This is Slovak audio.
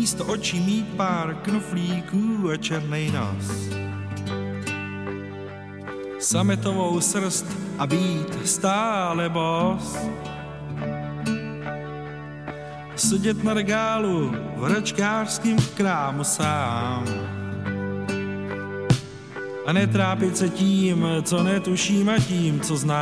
místo očí mít pár knoflíků a černej nos. Sametovou srst a být stále bos. Sedět na regálu v hračkářském krámu sám. A netrápit se tím, co netuším a tím, co znám.